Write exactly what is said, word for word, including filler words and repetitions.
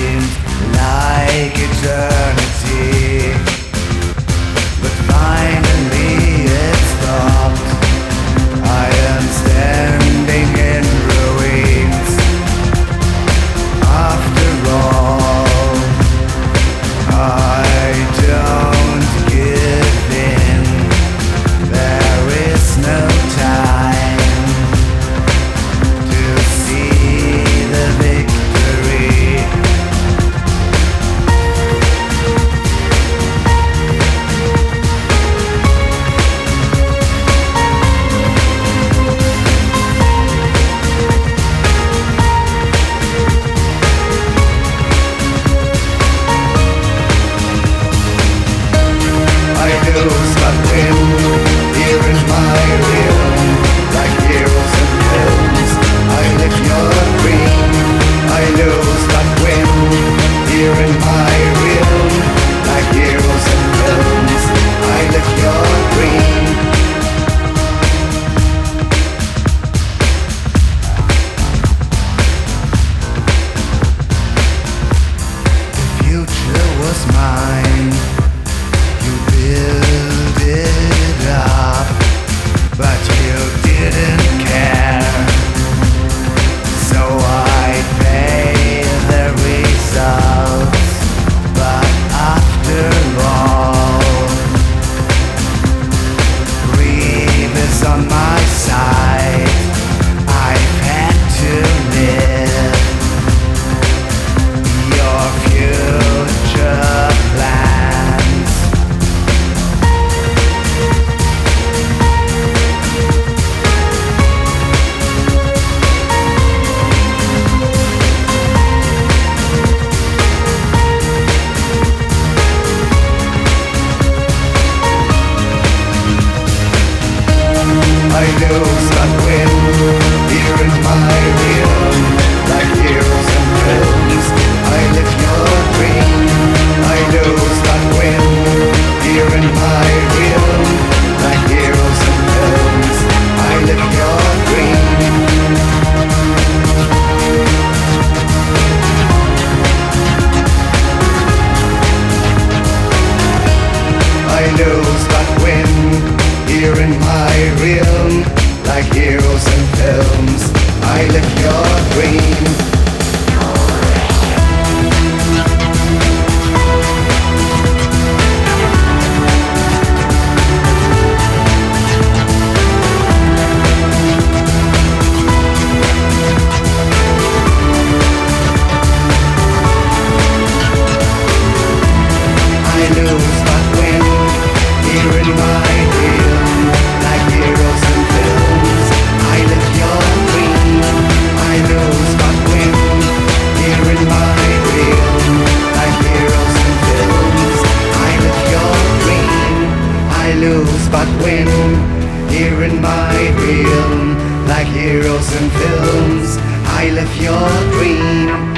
seemed like eternity, but finally it stopped. I am standing in ruins. After all, I don't give in. There is no time to see the victory. I lose but win here in my realm, like heroes and films. I live your dream. I lose but win here in my realm, like heroes and films. I live your dream. The future was mine. You build it up, but you didn't care. So I pay the results. But after all, grief is on my side. I've had to live your future plans. I lose but win here in my realm, like heroes and films. I live your dream. I lose but win here in my realm, like heroes and films. I live your dream. I lose but win here in my realm, like heroes and films. I live your dream. I lose but win here in my realm, like heroes and films. I live your dream. I lose but win here in my realm, like heroes and films. I live your dream. I lose but win here in my realm, like heroes and films. I live your dream.